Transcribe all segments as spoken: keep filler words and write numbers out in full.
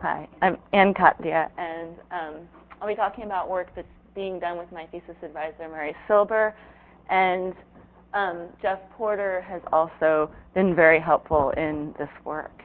Hi, I'm Ann Katlia, and um, I'll be talking about work that's being done with my thesis advisor, Mary Silber, and um, Jeff Porter has also been very helpful in this work.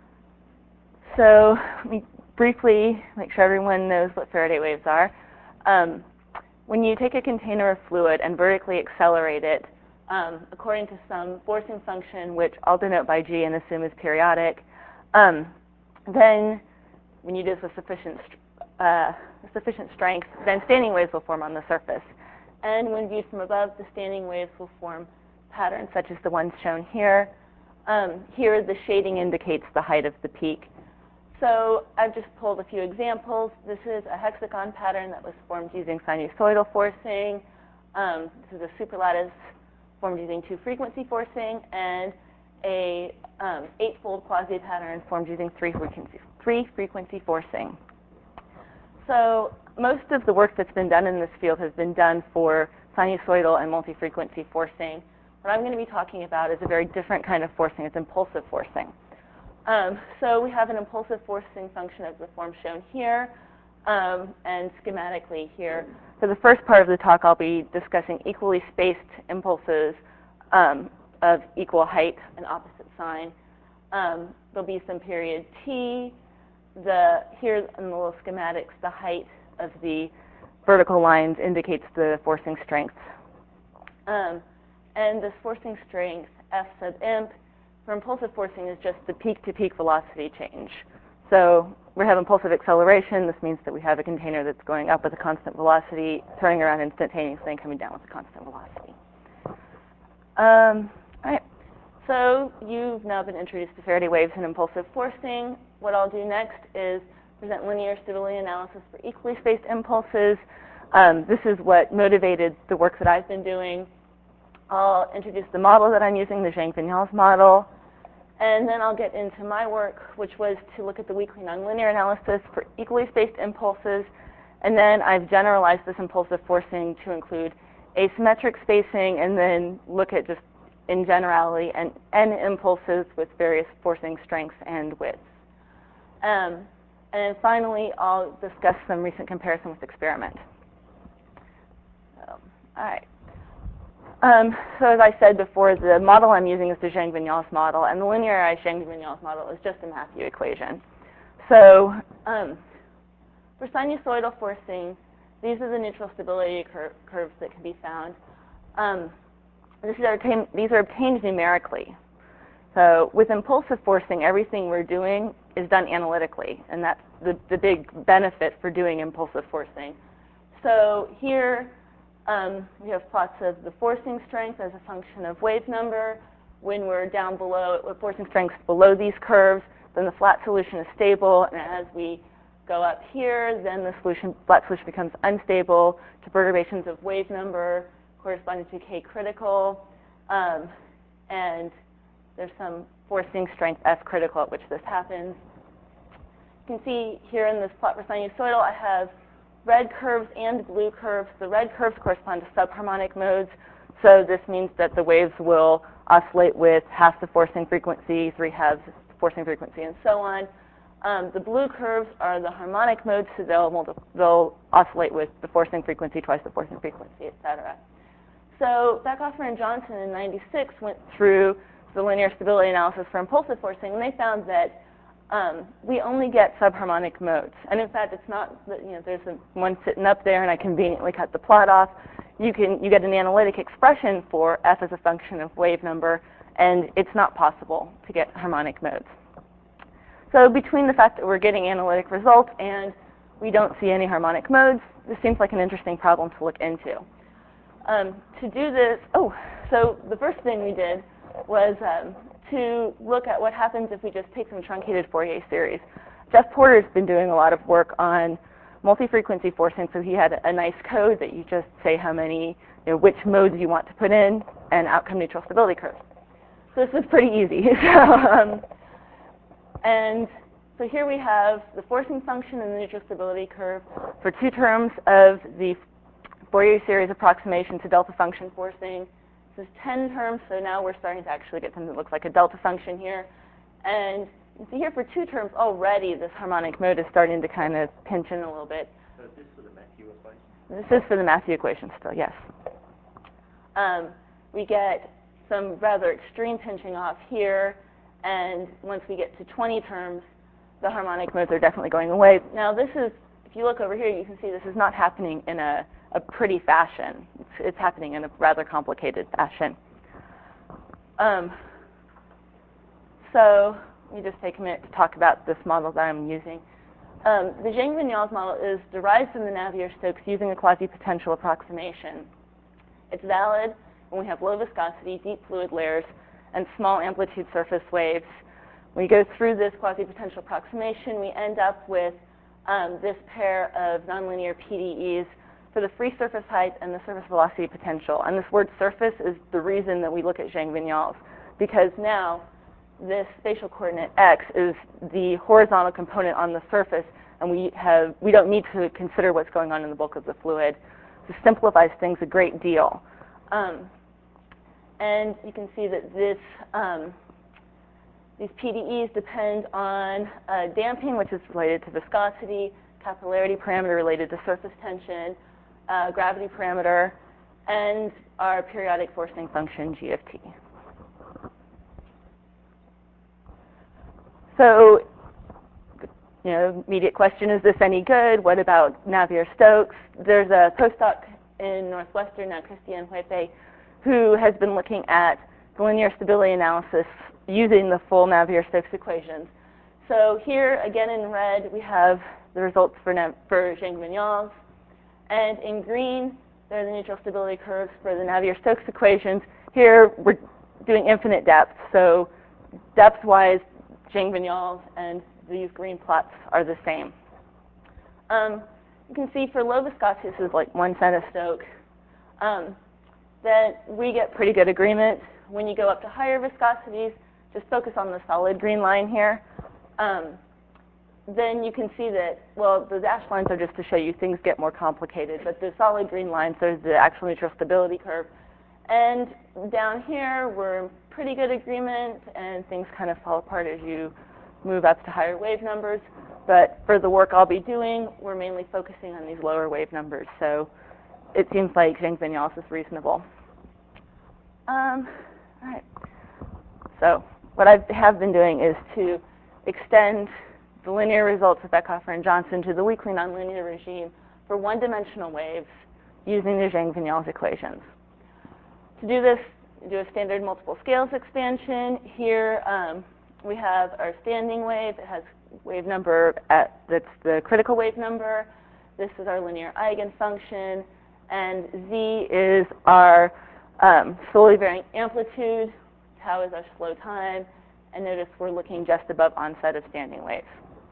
So let me briefly make sure everyone knows what Faraday waves are. Um, when you take a container of fluid and vertically accelerate it, um, according to some forcing function, which I'll denote by G and assume is periodic, um, then when you do this with sufficient, uh, sufficient strength, then standing waves will form on the surface. And when viewed from above, the standing waves will form patterns such as the ones shown here. Um, here, the shading indicates the height of the peak. So I've just pulled a few examples. This is a hexagon pattern that was formed using sinusoidal forcing. Um, this is a superlattice formed using two frequency forcing, and a um, eightfold quasi-pattern formed using three frequency, three frequency forcing. So most of the work that's been done in this field has been done for sinusoidal and multi-frequency forcing. What I'm going to be talking about is a very different kind of forcing. It's impulsive forcing. Um, so we have an impulsive forcing function of the form shown here, um, and schematically here. For the first part of the talk, I'll be discussing equally spaced impulses um, of equal height and opposite sign. Um, there'll be some period t. The, here in the little schematics, the height of the vertical lines indicates the forcing strength. Um, and this forcing strength, F sub imp, for impulsive forcing is just the peak-to-peak velocity change. So we have impulsive acceleration. This means that we have a container that's going up with a constant velocity, turning around instantaneously, and coming down with a constant velocity. Um, all right. So you've now been introduced to Faraday waves and impulsive forcing. What I'll do next is present linear stability analysis for equally spaced impulses. Um, this is what motivated the work that I've been doing. I'll introduce the model that I'm using, the Zhang-Vinyals model. And then I'll get into my work, which was to look at the weakly nonlinear analysis for equally spaced impulses. And then I've generalized this impulsive forcing to include asymmetric spacing, and then look at just in generality and n impulses with various forcing strengths and widths. Um, and finally, I'll discuss some recent comparison with experiment. So, all right. Um, so as I said before, the model I'm using is the Zhang-Vinyals model, and the linearized Zhang-Vinyals model is just a Matthew equation. So um, for sinusoidal forcing, these are the neutral stability cur curves that can be found. Um, this is obtained, these are obtained numerically. So with impulsive forcing, everything we're doing is done analytically, and that's the, the big benefit for doing impulsive forcing. So here, um, we have plots of the forcing strength as a function of wave number. When we're down below, with forcing strength below these curves, then the flat solution is stable, and as we go up here, then the solution, flat solution becomes unstable to perturbations of wave number corresponding to K critical, um, and there's some forcing strength F critical at which this happens. You can see here in this plot for sinusoidal, I have red curves and blue curves. The red curves correspond to subharmonic modes, so this means that the waves will oscillate with half the forcing frequency, three halves the forcing frequency, and so on. Um, the blue curves are the harmonic modes, so they'll, they'll oscillate with the forcing frequency, twice the forcing frequency, et cetera. So Beckhofer and Johnson in ninety-six went through the linear stability analysis for impulsive forcing, and they found that um, we only get subharmonic modes. And in fact, it's not that, you know, there's a, one sitting up there and I conveniently cut the plot off. You can you get an analytic expression for F as a function of wave number, and it's not possible to get harmonic modes. So between the fact that we're getting analytic results and we don't see any harmonic modes, this seems like an interesting problem to look into. Um, to do this, oh, so the first thing we did was um, to look at what happens if we just take some truncated Fourier series. Jeff Porter's been doing a lot of work on multi-frequency forcing, so he had a nice code that you just say how many, you know, which modes you want to put in, and outcome neutral stability curves. So this was pretty easy. so, um, and so here we have the forcing function and the neutral stability curve for two terms of the Fourier series approximation to delta function forcing. This is ten terms, so now we're starting to actually get something that looks like a delta function here. And You see here for two terms already, this harmonic mode is starting to kind of pinch in a little bit. So is this for the Matthew equation? This is for the Matthew equation still, yes. Um, we get some rather extreme pinching off here, and once we get to twenty terms, the harmonic modes are definitely going away. Now this is, if you look over here, you can see this is not happening in a, a pretty fashion. It's, it's happening in a rather complicated fashion. Um, so let me just take a minute to talk about this model that I'm using. Um, the Zhang-Vinyals model is derived from the Navier-Stokes using a quasi-potential approximation. It's valid when we have low viscosity, deep fluid layers, and small amplitude surface waves. When we go through this quasi-potential approximation, we end up with um, this pair of nonlinear P D Es for the free surface height and the surface velocity potential. And this word surface is the reason that we look at Zhang-Vinyals, because now this spatial coordinate x is the horizontal component on the surface, and we have we don't need to consider what's going on in the bulk of the fluid. This simplifies things a great deal. Um, and you can see that this um, these P D Es depend on uh, damping, which is related to viscosity, capillarity parameter related to surface tension, uh, gravity parameter, and our periodic forcing function, G of T. So, you know, immediate question, is this any good? What about Navier-Stokes? There's a postdoc in Northwestern now, Christian Huepe, who has been looking at the linear stability analysis using the full Navier-Stokes equations. So here, again in red, we have the results for, for Zhang-Vinyals. And in green, there are the neutral stability curves for the Navier-Stokes equations. Here, we're doing infinite depth. So depth-wise, Zhang-Vinyals and these green plots are the same. Um, you can see for low viscosity, this is like one centistoke, um, that we get pretty good agreement. When you go up to higher viscosities, just focus on the solid green line here, um, then you can see that, well, the dashed lines are just to show you things get more complicated, but the solid green lines are the actual neutral stability curve. And down here, we're in pretty good agreement, and things kind of fall apart as you move up to higher wave numbers. But for the work I'll be doing, we're mainly focusing on these lower wave numbers. So it seems like Zhang-Vinyals is reasonable. Um, all right. So what I have been doing is to extend the linear results of Beckhofer and Johnson to the weakly nonlinear regime for one-dimensional waves using the Zhang-Vinyals equations. To do this, do a standard multiple scales expansion. Here um, we have our standing wave. It has wave number at that's the critical wave number. This is our linear eigenfunction, and z is our um, slowly varying amplitude. Tau is our slow time, and notice we're looking just above onset of standing waves.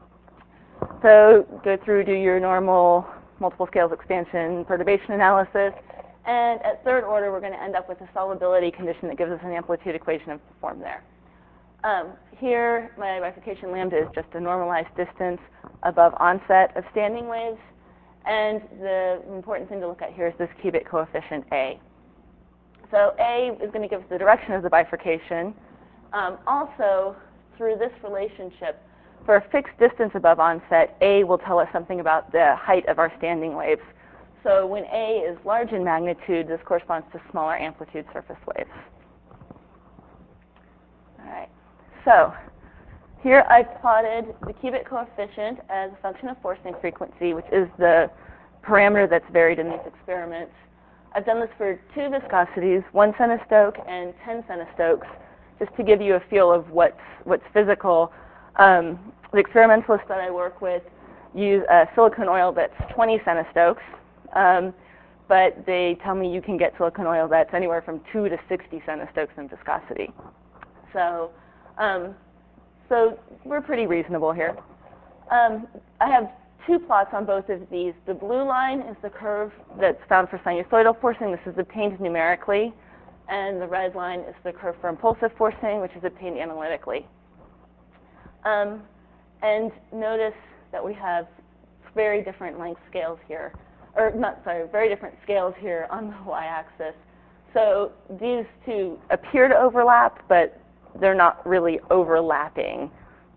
So go through, do your normal multiple scales expansion perturbation analysis. And at third order, we're going to end up with a solubility condition that gives us an amplitude equation of the form there. Um, here, my bifurcation lambda is just a normalized distance above onset of standing waves. And the important thing to look at here is this cubic coefficient A. So A is going to give us the direction of the bifurcation. Um, also, through this relationship, for a fixed distance above onset, A will tell us something about the height of our standing waves. So when A is large in magnitude, this corresponds to smaller amplitude surface waves. All right. So here I've plotted the cubic coefficient as a function of forcing frequency, which is the parameter that's varied in these experiments. I've done this for two viscosities, one centistoke and ten centistokes, just to give you a feel of what's, what's physical. Um, the experimentalists that I work with use a silicone oil that's twenty centistokes. Um, but they tell me you can get silicone oil that's anywhere from two to sixty centistokes in viscosity. So, um, so we're pretty reasonable here. Um, I have two plots on both of these. The blue line is the curve that's found for sinusoidal forcing. This is obtained numerically. And the red line is the curve for impulsive forcing, which is obtained analytically. Um, and notice that we have very different length scales here. Or not, sorry, very different scales here on the y-axis. So these two appear to overlap, but they're not really overlapping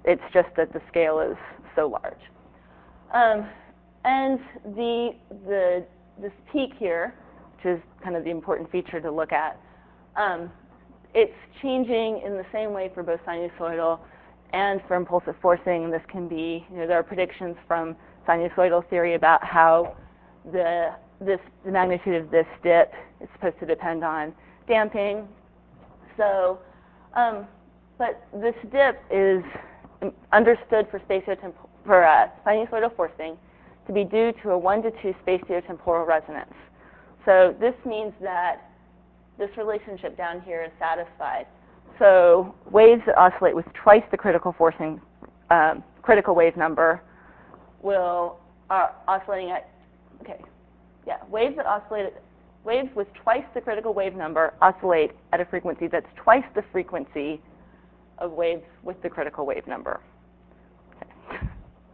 It's just that the scale is so large. Um, and the, the, this peak here, which is kind of the important feature to look at, um, it's changing in the same way for both sinusoidal and for impulsive forcing. This can be, you know, there are predictions from sinusoidal theory about how the, this, the magnitude of this dip is supposed to depend on damping. So, um, but this dip is understood for spatiotemporal, for uh, sinusoidal forcing to be due to a one to two spatiotemporal resonance. So this means that this relationship down here is satisfied. So waves that oscillate with twice the critical forcing, um, critical wave number will, are oscillating at, okay, yeah, waves that oscillate, waves with twice the critical wave number oscillate at a frequency that's twice the frequency of waves with the critical wave number. Okay.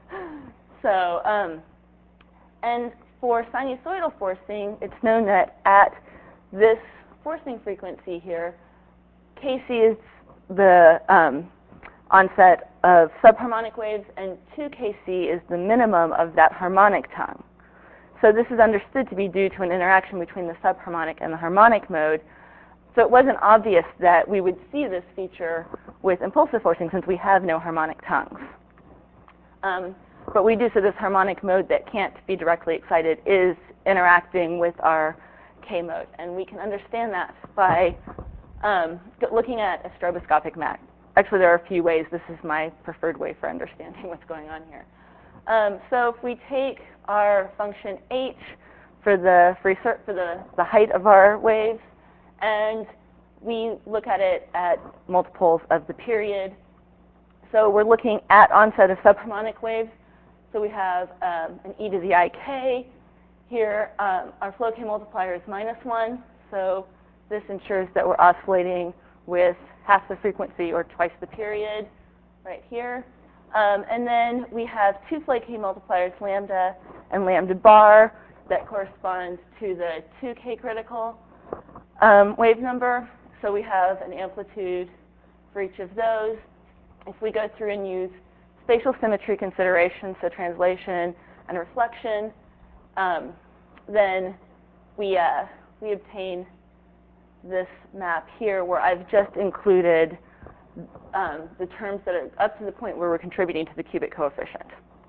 So, um, and for sinusoidal forcing, it's known that at this forcing frequency here, K C is the um, onset of subharmonic waves, and two K C is the minimum of that harmonic tongue. So this is understood to be due to an interaction between the subharmonic and the harmonic mode. So it wasn't obvious that we would see this feature with impulsive forcing since we have no harmonic tongues. Um, but we do, so this harmonic mode that can't be directly excited is interacting with our K mode. And we can understand that by um, looking at a stroboscopic map. Actually, there are a few ways. This is my preferred way for understanding what's going on here. Um, so if we take our function h for the free for the, the height of our waves, and we look at it at multiples of the period. So we're looking at onset of subharmonic waves. So we have um, an e to the I k. Here, um, our flow K multiplier is minus one. So this ensures that we're oscillating with half the frequency or twice the period right here. Um, and then we have two flow K multipliers, lambda and lambda bar, that correspond to the two K critical um, wave number. So we have an amplitude for each of those. If we go through and use spatial symmetry considerations, so translation and reflection, um, then we, uh, we obtain this map here where I've just included um, the terms that are up to the point where we're contributing to the cubic coefficient.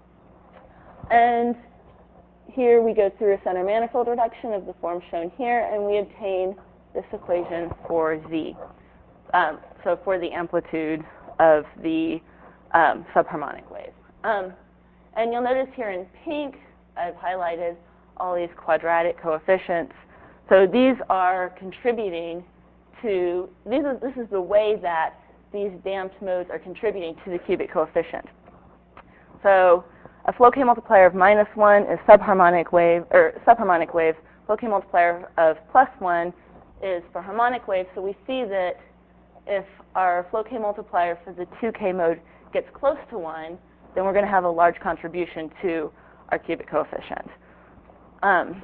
And here we go through a center manifold reduction of the form shown here, and we obtain this equation for Z. Um, so for the amplitude of the um, subharmonic wave. Um, and you'll notice here in pink, I've highlighted all these quadratic coefficients. So these are contributing to, these are, this is the way that these damped modes are contributing to the cubic coefficient. So a flow K multiplier of minus one is subharmonic wave, or subharmonic wave. Flow K multiplier of plus one is for harmonic wave. So we see that if our flow K multiplier for the two K mode gets close to one, then we're going to have a large contribution to our cubic coefficient. Um,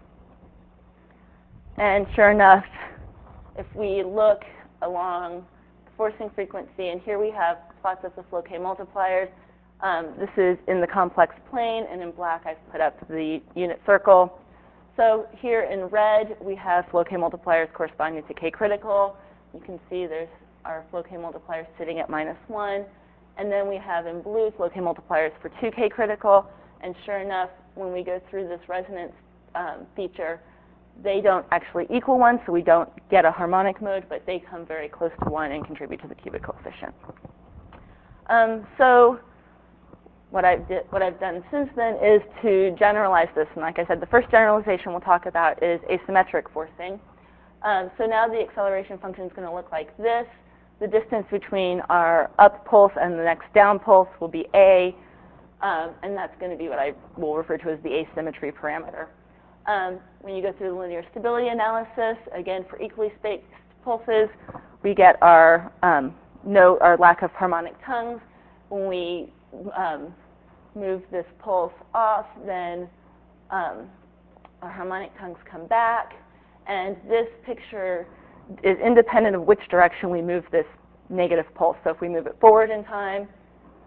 and sure enough, if we look along the forcing frequency, and here we have plots of the flow K multipliers. Um, this is in the complex plane, and in black I've put up the unit circle. So here in red, we have flow K multipliers corresponding to K critical. You can see there's our flow K multipliers sitting at minus one. And then we have in blue flow K multipliers for two K critical. And sure enough, when we go through this resonance um, feature, they don't actually equal one, so we don't get a harmonic mode, but they come very close to one and contribute to the cubic coefficient. Um, so what I've, did, what I've done since then is to generalize this. And like I said, the first generalization we'll talk about is asymmetric forcing. Um, so now the acceleration function is going to look like this. The distance between our up pulse and the next down pulse will be A, um, and that's going to be what I will refer to as the asymmetry parameter. Um, when you go through the linear stability analysis, again, for equally spaced pulses, we get our, um, no, our lack of harmonic tongues. When we um, move this pulse off, then um, our harmonic tongues come back. And this picture is independent of which direction we move this negative pulse. So if we move it forward in time,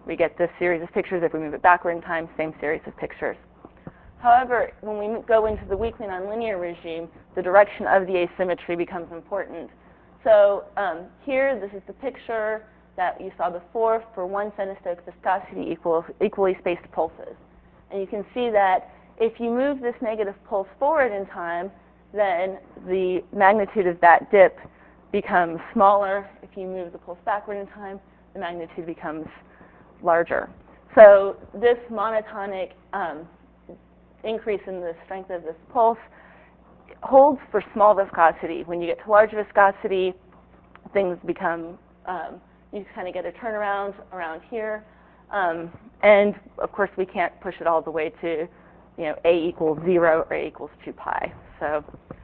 we get this series of pictures. If we move it backward in time, same series of pictures. However, when we go into the weakly nonlinear regime, the direction of the asymmetry becomes important. So um, here, this is the picture that you saw before for one centistokes viscosity equals equally spaced pulses. And you can see that if you move this negative pulse forward in time, then the magnitude of that dip becomes smaller. If you move the pulse backward in time, the magnitude becomes larger. So this monotonic um, increase in the strength of this pulse holds for small viscosity. When you get to large viscosity, things become, um, you kind of get a turnaround around here. Um, and of course, we can't push it all the way to, you know, A equals zero or A equals two pi. So,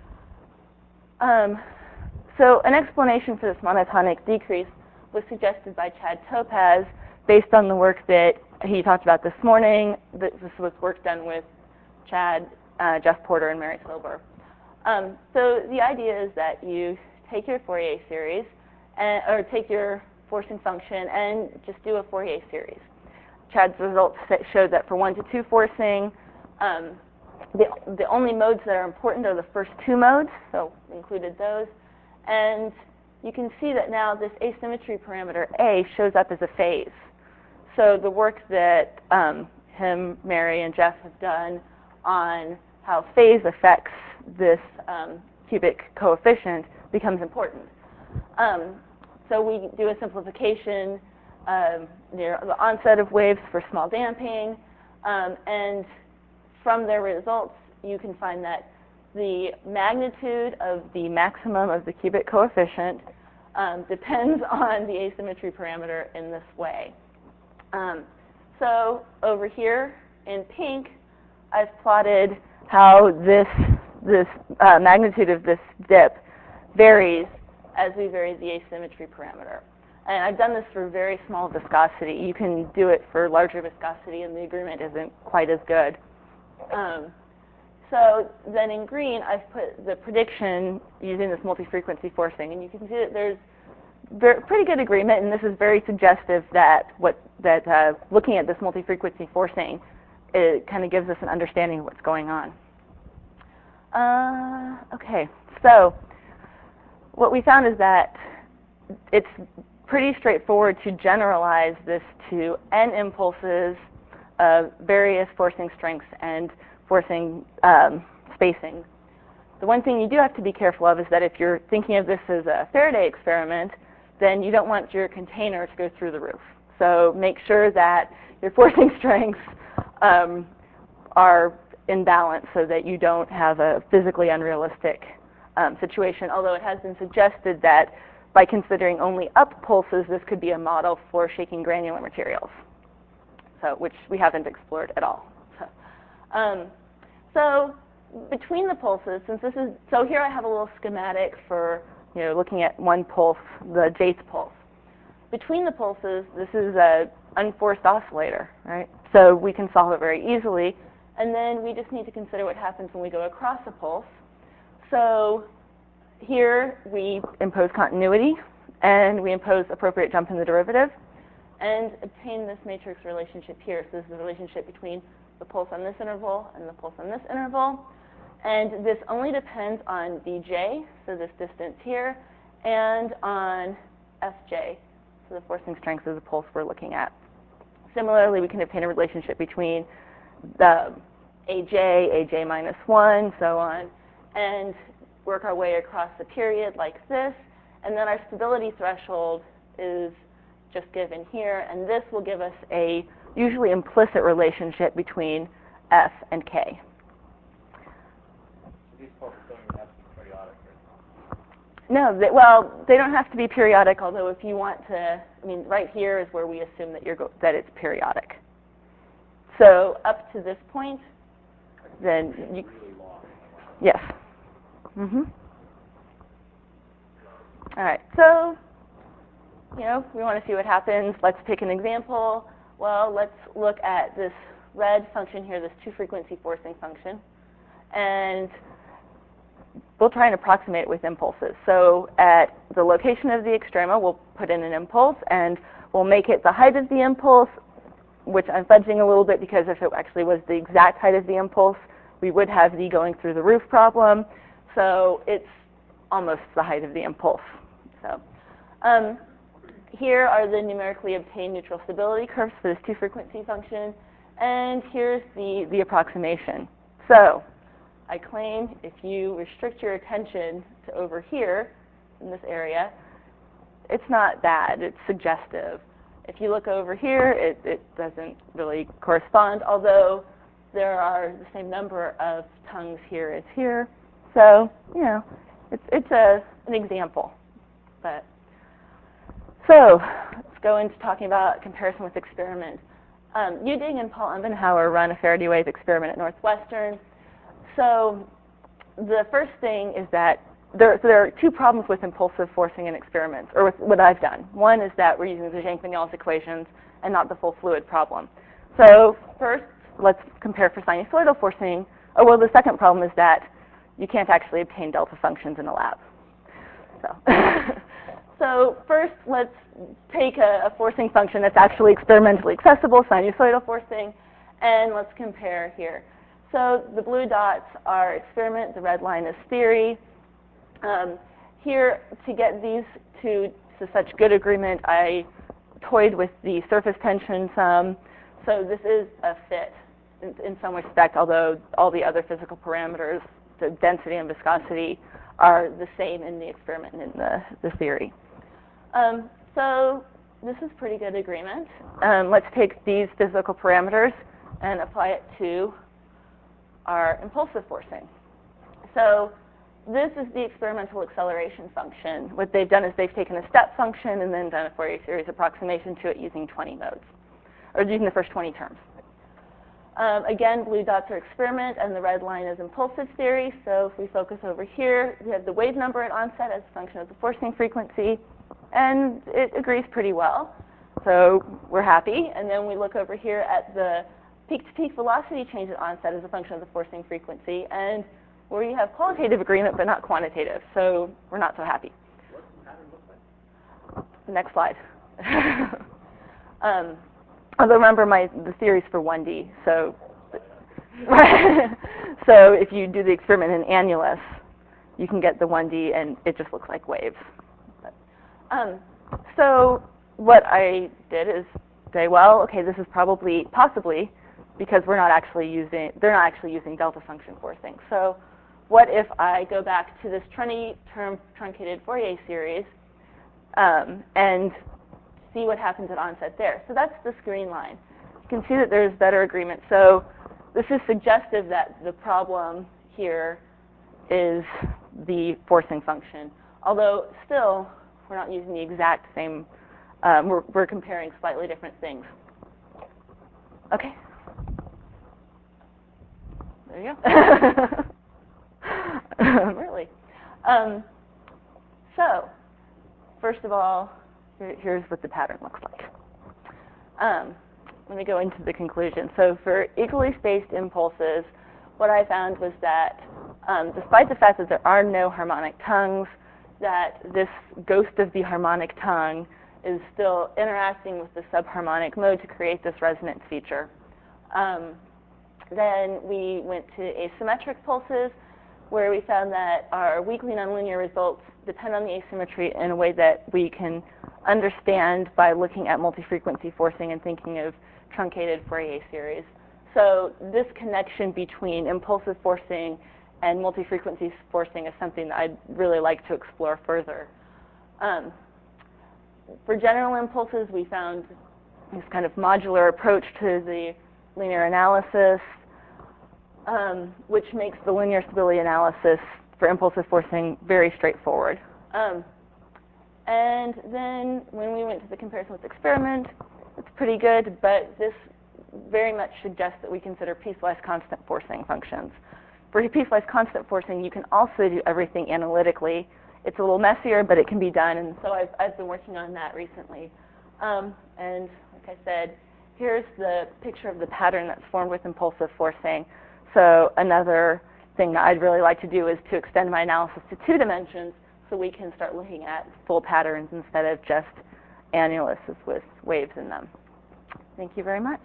um, so an explanation for this monotonic decrease was suggested by Chad Topaz based on the work that he talked about this morning. This was work done with Chad, uh, Jeff Porter, and Mary Silber. Um, so the idea is that you take your Fourier series, and, or take your forcing function and just do a Fourier series. Chad's results showed that for one to two forcing, um, the, the only modes that are important are the first two modes, so included those. And you can see that now this asymmetry parameter A shows up as a phase. So the work that um, him, Mary, and Jeff have done on how phase affects this um, cubic coefficient becomes important. Um, so we do a simplification um, near the onset of waves for small damping, um, and from their results, you can find that the magnitude of the maximum of the cubic coefficient um, depends on the asymmetry parameter in this way. Um, so over here in pink, I've plotted how this, this uh, magnitude of this dip varies as we vary the asymmetry parameter. And I've done this for very small viscosity. You can do it for larger viscosity, and the agreement isn't quite as good. Um, so then in green, I've put the prediction using this multi-frequency forcing, and you can see that there's very, pretty good agreement, and this is very suggestive that what that uh, looking at this multi-frequency forcing, it kind of gives us an understanding of what's going on. Uh, okay, so what we found is that it's pretty straightforward to generalize this to n impulses of various forcing strengths and forcing um, spacing. The one thing you do have to be careful of is that if you're thinking of this as a Faraday experiment, then you don't want your container to go through the roof. So make sure that your forcing strengths um, are in balance so that you don't have a physically unrealistic um, situation, although it has been suggested that by considering only up pulses, this could be a model for shaking granular materials, so which we haven't explored at all. So, um, so between the pulses, since this is, so here I have a little schematic for, you know, looking at one pulse, the Jates pulse. Between the pulses, this is a unforced oscillator, right? So we can solve it very easily. And then we just need to consider what happens when we go across a pulse. So here we impose continuity, and we impose appropriate jump in the derivative, and obtain this matrix relationship here. So this is the relationship between the pulse on this interval and the pulse on this interval. And this only depends on dj, so this distance here, and on fj, so the forcing strength of the pulse we're looking at. Similarly, we can obtain a relationship between the aj, aj minus one, so on, and work our way across the period like this. And then our stability threshold is just given here, and this will give us a usually implicit relationship between f and k. These pulses don't even have to be periodic, right? No, they, well, they don't have to be periodic, although if you want to, I mean, right here is where we assume that, you're go that it's periodic. So up to this point, then you, really long. yes. Mm-hmm. All right, so, you know, we want to see what happens. Let's pick an example. Well, let's look at this red function here, this two-frequency forcing function. And we'll try and approximate it with impulses. So at the location of the extrema, we'll put in an impulse, and we'll make it the height of the impulse which I'm fudging a little bit because if it actually was the exact height of the impulse, we would have the going through the roof problem. So it's almost the height of the impulse. So um, here are the numerically obtained neutral stability curves for this two-frequency function. And here's the, the approximation. So I claim if you restrict your attention to over here in this area, it's not bad. It's suggestive. If you look over here, it, it doesn't really correspond, although there are the same number of tongues here as here. So, you know, it's, it's a, an example. But so let's go into talking about comparison with experiment. Um, Uding and Paul Umbenhauer run a Faraday wave experiment at Northwestern. So the first thing is that there, so there are two problems with impulsive forcing in experiments, or with what I've done. One is that we're using the Jank-Vinales equations and not the full fluid problem. So first, let's compare for sinusoidal forcing. Oh, well, the second problem is that you can't actually obtain delta functions in a lab. So, so first, let's take a, a forcing function that's actually experimentally accessible, sinusoidal forcing, and let's compare here. So the blue dots are experiment, the red line is theory. Um, here, to get these two to such good agreement, I toyed with the surface tension sum. So this is a fit in, in some respect, although all the other physical parameters, the density and viscosity, are the same in the experiment and in the, the theory. Um, so this is pretty good agreement. Um, let's take these physical parameters and apply it to our impulsive forcing. So this is the experimental acceleration function. What they've done is they've taken a step function and then done a Fourier series approximation to it using twenty modes, or using the first twenty terms. Um, again, blue dots are experiment, and the red line is impulsive theory. So if we focus over here, we have the wave number at onset as a function of the forcing frequency, and it agrees pretty well. So we're happy. And then we look over here at the peak-to-peak velocity change at onset as a function of the forcing frequency, and where you have qualitative agreement but not quantitative. So we're not so happy. What's the pattern look like? The next slide. um, although remember, my the theory's for one D. So, so if you do the experiment in annulus, you can get the one D, and it just looks like waves. But, um, so what I did is say, well, okay, this is probably, possibly, because we're not actually using, they're not actually using delta function forcing. So what if I go back to this twenty-term truncated Fourier series um, and see what happens at onset there? So that's this green line. You can see that there's better agreement. So this is suggestive that the problem here is the forcing function, although still we're not using the exact same, um, we're, we're comparing slightly different things. Okay. There you go. Really. Um, so, first of all, here, here's what the pattern looks like. Um, let me go into the conclusion. So for equally spaced impulses, what I found was that um, despite the fact that there are no harmonic tongues, that this ghost of the harmonic tongue is still interacting with the subharmonic mode to create this resonance feature. Um, then we went to asymmetric pulses, where we found that our weakly nonlinear results depend on the asymmetry in a way that we can understand by looking at multi-frequency forcing and thinking of truncated Fourier series. So this connection between impulsive forcing and multi-frequency forcing is something that I'd really like to explore further. Um, for general impulses, we found this kind of modular approach to the linear analysis, um, which makes the linear stability analysis for impulsive forcing very straightforward. Um, and then when we went to the comparison with experiment, it's pretty good, but this very much suggests that we consider piecewise constant forcing functions. For piecewise constant forcing, you can also do everything analytically. It's a little messier, but it can be done, and so I've, I've been working on that recently. Um, and like I said, here's the picture of the pattern that's formed with impulsive forcing. So another thing that I'd really like to do is to extend my analysis to two dimensions so we can start looking at full patterns instead of just annuluses with waves in them. Thank you very much.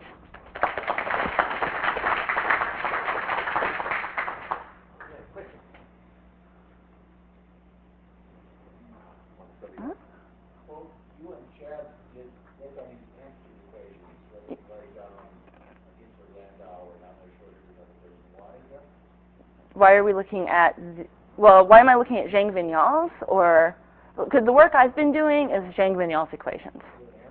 Why are we looking at, the, well, why am I looking at Zhang-Vinyals? Or, because the work I've been doing is Zhang-Vinyals equations.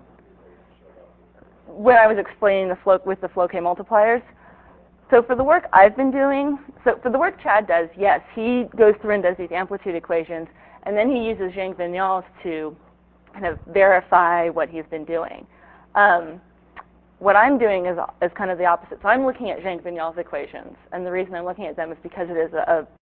When I was explaining the flow with the flow K multipliers. So for the work I've been doing, so for the work Chad does, yes, he goes through and does these amplitude equations, and then he uses Zhang-Vinyals to kind of verify what he's been doing. Um, What I'm doing is, is kind of the opposite. So I'm looking at Zhang-Vinyals equations, and the reason I'm looking at them is because it is a, a